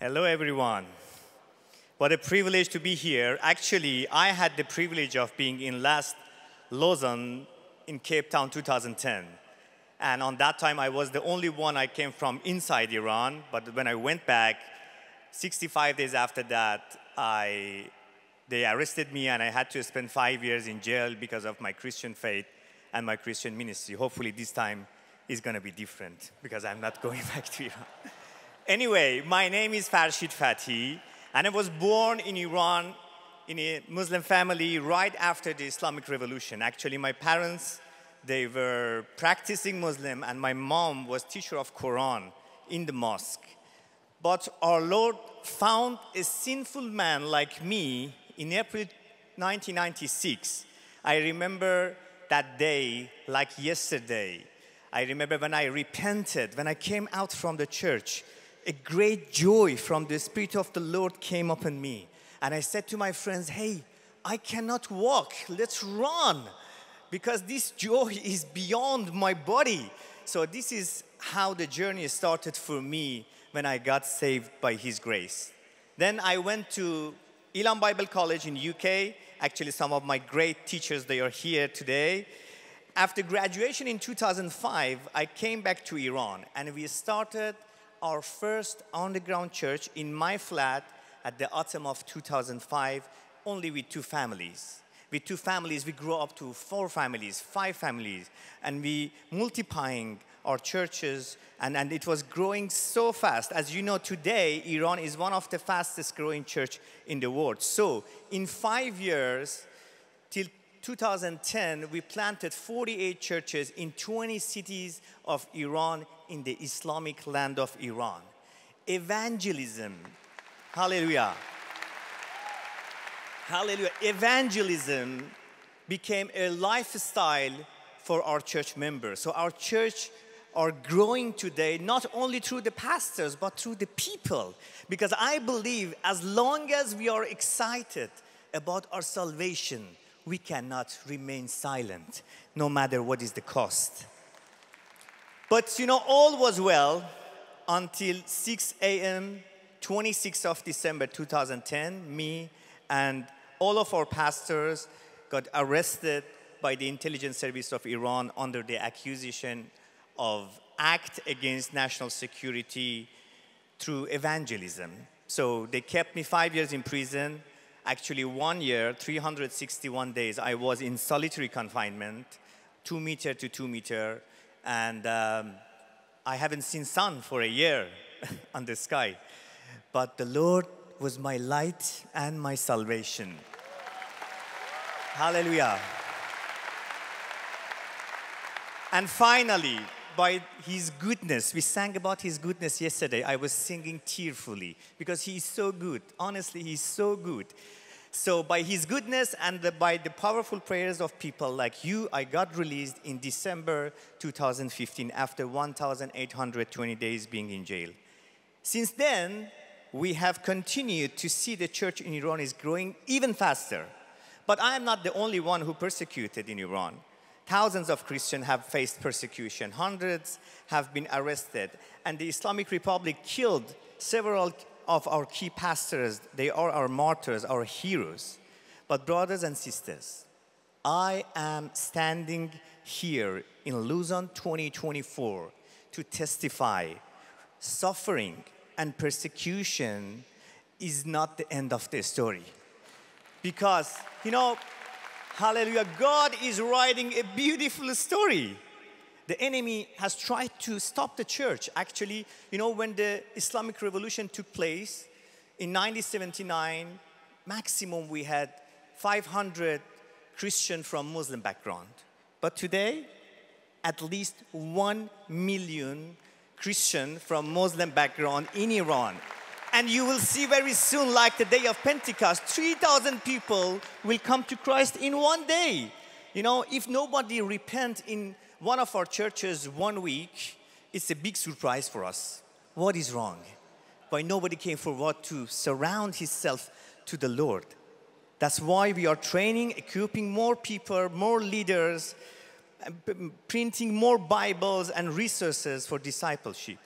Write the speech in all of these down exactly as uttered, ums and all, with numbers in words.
Hello, everyone. What a privilege to be here. Actually, I had the privilege of being in last Lausanne in Cape Town two thousand ten. And on that time, I was the only one I came from inside Iran. But when I went back, sixty-five days after that, I, they arrested me and I had to spend five years in jail because of my Christian faith and my Christian ministry. Hopefully this time is going to be different because I'm not going back to Iran. Anyway, my name is Farshid Fathi, and I was born in Iran in a Muslim family right after the Islamic Revolution. Actually, my parents, they were practicing Muslim, and my mom was teacher of Quran in the mosque. But our Lord found a sinful man like me in April nineteen ninety-six. I remember that day like yesterday. I remember when I repented, when I came out from the church, a great joy from the Spirit of the Lord came upon me. And I said to my friends, hey, I cannot walk, let's run. Because this joy is beyond my body. So this is how the journey started for me when I got saved by His grace. Then I went to Elam Bible College in U K. Actually, some of my great teachers, they are here today. After graduation in two thousand five, I came back to Iran, and we started our first underground church in my flat at the autumn of two thousand five, only with two families. With two families, we grew up to four families, five families, and we multiplying our churches, and, and it was growing so fast. As you know, today, Iran is one of the fastest growing church in the world. So in five years, till two thousand ten, we planted forty-eight churches in twenty cities of Iran in the Islamic land of Iran. Evangelism, hallelujah. Hallelujah. Evangelism became a lifestyle for our church members. So our church are growing today, not only through the pastors, but through the people. Because I believe as long as we are excited about our salvation, we cannot remain silent, no matter what is the cost. But you know, all was well until six A M, twenty-sixth of December two thousand ten, me and all of our pastors got arrested by the intelligence service of Iran under the accusation of act against national security through evangelism. So they kept me five years in prison. Actually, one year, three hundred sixty-one days, I was in solitary confinement, two meter to two meter, and um, I haven't seen sun for a year on the sky. But the Lord was my light and my salvation. Hallelujah. And finally, by His goodness, we sang about His goodness yesterday. I was singing tearfully because He is so good. Honestly, He is so good. So by His goodness and the, by the powerful prayers of people like you, I got released in December two thousand fifteen after one thousand eight hundred twenty days being in jail. Since then, we have continued to see the church in Iran is growing even faster. But I am not the only one who persecuted in Iran. Thousands of Christians have faced persecution. Hundreds have been arrested. And the Islamic Republic killed several of our key pastors. They are our martyrs, our heroes. But brothers and sisters, I am standing here in Lausanne twenty twenty-four to testify suffering and persecution is not the end of the story. Because, you know, hallelujah, God is writing a beautiful story. The enemy has tried to stop the church. Actually, you know, when the Islamic Revolution took place in nineteen seventy-nine, maximum we had five hundred Christians from Muslim background. But today, at least one million Christian from Muslim background in Iran. And you will see very soon, like the day of Pentecost, three thousand people will come to Christ in one day. You know, if nobody repent in one of our churches one week, it's a big surprise for us. What is wrong? Why nobody came forward to surround himself to the Lord? That's why we are training, equipping more people, more leaders, printing more Bibles and resources for discipleship.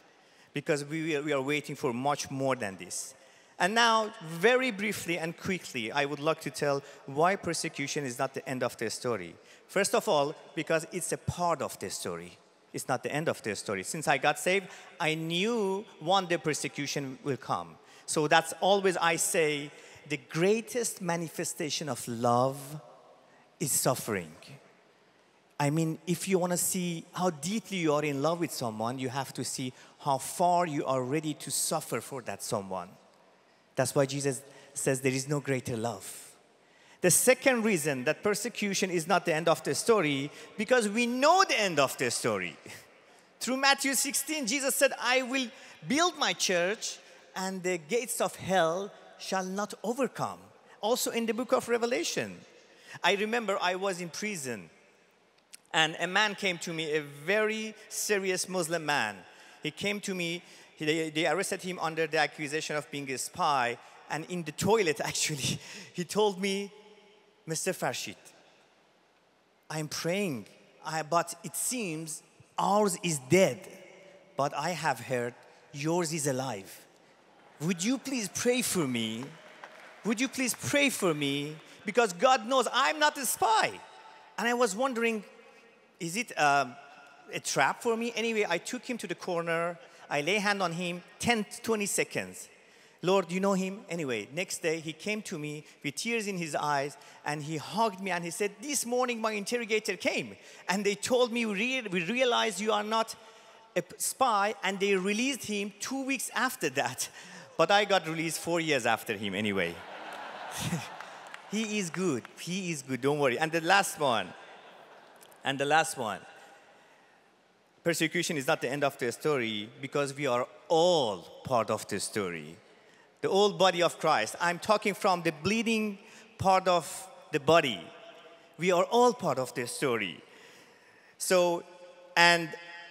because we are, we are waiting for much more than this. And now, very briefly and quickly, I would like to tell why persecution is not the end of the story. First of all, because it's a part of the story. It's not the end of the story. Since I got saved, I knew one day persecution will come. So that's always I say, the greatest manifestation of love is suffering. I mean, if you want to see how deeply you are in love with someone, you have to see how far you are ready to suffer for that someone. That's why Jesus says there is no greater love. The second reason that persecution is not the end of the story, because we know the end of the story. Through Matthew sixteen, Jesus said, I will build my church and the gates of hell shall not overcome. Also in the book of Revelation. I remember I was in prison and a man came to me, a very serious Muslim man. He came to me, they, they arrested him under the accusation of being a spy, and in the toilet actually, he told me, Mister Farshid, I'm praying, I, but it seems ours is dead, but I have heard yours is alive. Would you please pray for me? Would you please pray for me? Because God knows I'm not a spy. And I was wondering, is it um, a trap for me? Anyway, I took him to the corner. I lay hand on him, ten, twenty seconds. Lord, you know him? Anyway, next day he came to me with tears in his eyes and he hugged me and he said, this morning my interrogator came and they told me, we, we realized you are not a spy, and they released him two weeks after that. But I got released four years after him anyway. He is good. He is good. Don't worry. And the last one. And the last one. Persecution is not the end of the story because we are all part of the story. The whole body of Christ. I'm talking from the bleeding part of the body. We are all part of the story. So, and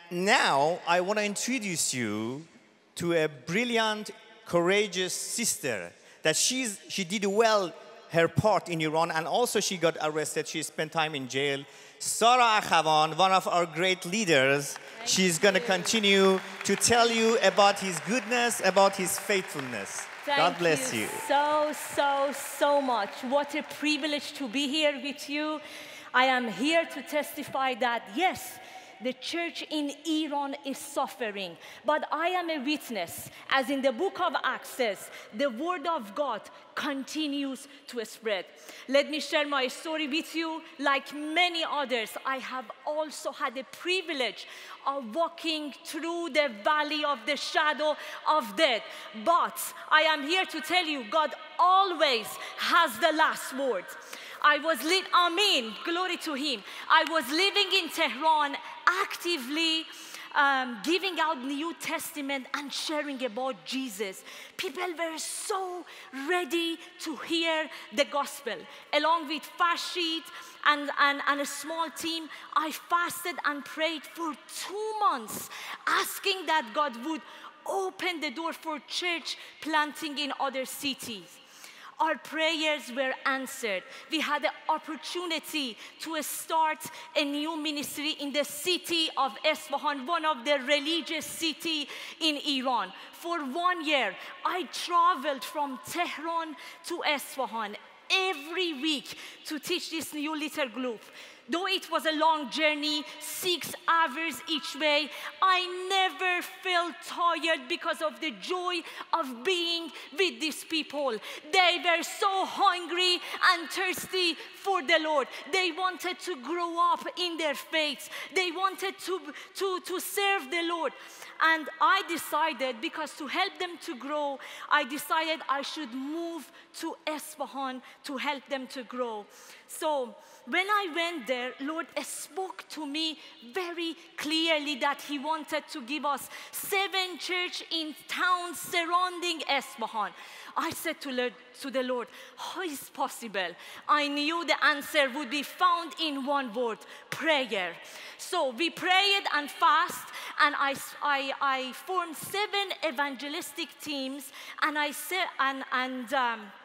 now I want to introduce you to a brilliant, courageous sister that she's, she did well her part in Iran, and also she got arrested. She spent time in jail. Sarah Akhavan, one of our great leaders, Thank she's going to continue to tell you about his goodness, about his faithfulness. Thank God bless you. you so, so, so much. What a privilege to be here with you. I am here to testify that, yes, the church in Iran is suffering, but I am a witness, as in the book of Acts says, the word of God continues to spread. Let me share my story with you. Like many others, I have also had the privilege of walking through the valley of the shadow of death. But I am here to tell you, God always has the last word. I was living, Amen, glory to Him. I was living in Tehran, actively um, giving out New Testament and sharing about Jesus. People were so ready to hear the gospel. Along with Farshid and, and, and a small team, I fasted and prayed for two months, asking that God would open the door for church planting in other cities. Our prayers were answered. We had the opportunity to start a new ministry in the city of Isfahan, one of the religious cities in Iran. For one year, I traveled from Tehran to Isfahan every week to teach this new little group. Though it was a long journey, six hours each way, I never felt tired because of the joy of being with these people. They were so hungry and thirsty for the Lord. They wanted to grow up in their faith. They wanted to, to, to serve the Lord. And I decided, because to help them to grow, I decided I should move to Isfahan to help them to grow. So when I went there, Lord spoke to me very clearly that He wanted to give us seven churches in towns surrounding Isfahan. I said to, Lord, to the Lord, how is it possible? I knew the answer would be found in one word, prayer. So we prayed and fast, and I, I, I formed seven evangelistic teams, and I said, and, and um,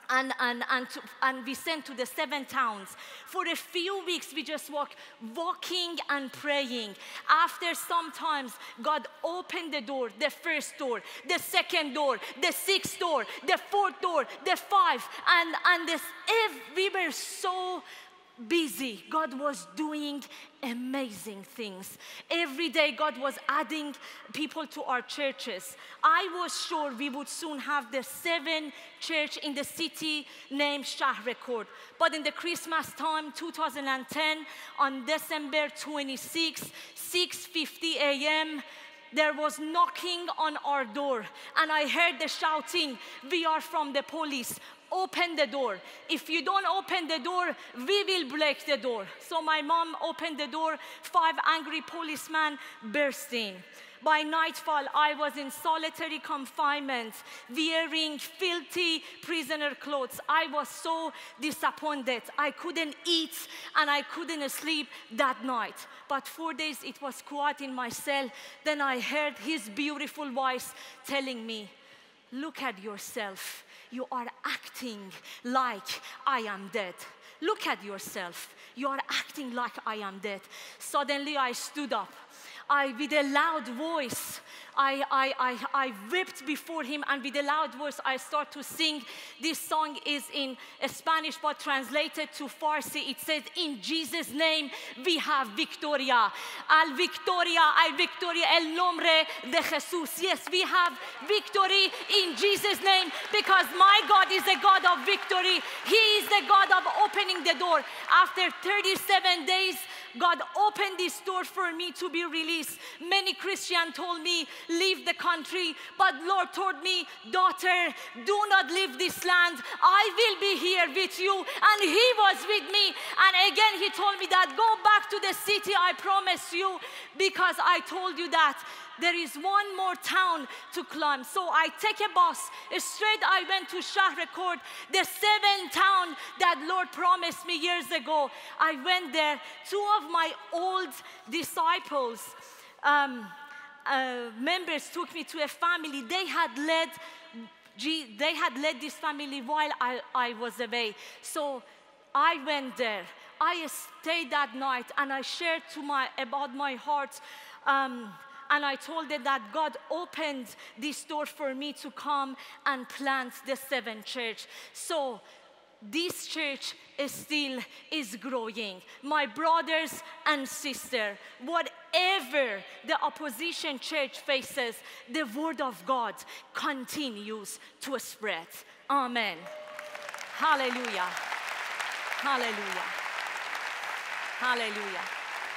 And, and, and, to, and we sent to the seven towns. For a few weeks, we just walked, walking and praying. After some times, God opened the door, the first door, the second door, the sixth door, the fourth door, the five. And, and this, if we were so busy, God was doing amazing things. Every day God was adding people to our churches. I was sure we would soon have the seven church in the city named Shahrekord. But in the Christmas time, two thousand ten, on December twenty-sixth, six fifty a m, there was knocking on our door, and I heard the shouting, "We are from the police. Open the door. If you don't open the door, we will break the door." So my mom opened the door. Five angry policemen burst in. By nightfall, I was in solitary confinement, wearing filthy prisoner clothes. I was so disappointed. I couldn't eat and I couldn't sleep that night. But four days it was quiet in my cell. Then I heard his beautiful voice telling me, "Look at yourself. You are acting like I am dead. Look at yourself. You are acting like I am dead." Suddenly I stood up. I, with a loud voice, I, I, I, I wept before him, and with a loud voice I start to sing. This song is in Spanish, but translated to Farsi, it says, "In Jesus' name we have victoria. Al victoria, al victoria, el nombre de Jesús." Yes, we have victory in Jesus' name, because my God is the God of victory. He is the God of opening the door. After thirty-seven days, God opened this door for me to be released. Many Christians told me, "Leave the country." But Lord told me, "Daughter, do not leave this land. I will be here with you." And he was with me. And again, he told me that, "Go back to the city I promised you, because I told you that there is one more town to climb." So I take a bus. Straight I went to Shahrekord, the seventh town that Lord promised me years ago. I went there. Two of my old disciples, um, uh, members, took me to a family. They had led, they had led this family while I, I was away. So I went there. I stayed that night, and I shared to my, about my heart. Um, And I told them that God opened this door for me to come and plant the seventh church. So this church is still is growing. My brothers and sisters, whatever the opposition church faces, the word of God continues to spread. Amen. Hallelujah. Hallelujah. Hallelujah.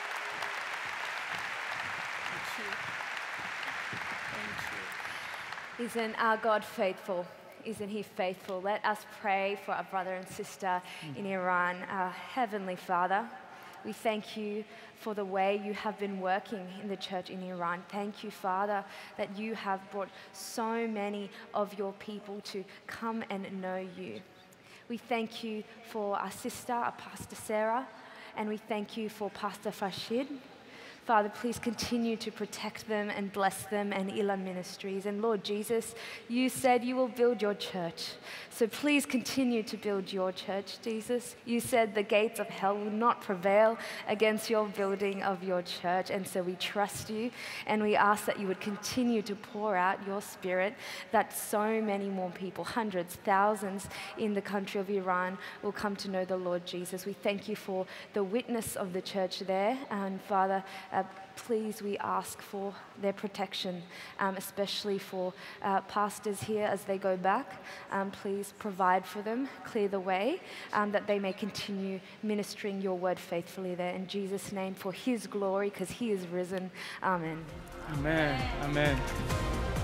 Isn't our God faithful? Isn't he faithful? Let us pray for our brother and sister in Iran. Our Heavenly Father, we thank you for the way you have been working in the church in Iran. Thank you, Father, that you have brought so many of your people to come and know you. We thank you for our sister, our Pastor Sarah, and we thank you for Pastor Fashid. Father, please continue to protect them and bless them and Ilan Ministries. And Lord Jesus, you said you will build your church. So please continue to build your church, Jesus. You said the gates of hell will not prevail against your building of your church. And so we trust you, and we ask that you would continue to pour out your spirit, that so many more people, hundreds, thousands in the country of Iran will come to know the Lord Jesus. We thank you for the witness of the church there. And Father, Uh, please, we ask for their protection, um, especially for uh, pastors here as they go back. Um, please provide for them, clear the way, um, that they may continue ministering your word faithfully there. In Jesus' name, for his glory, because he is risen. Amen. Amen. Amen.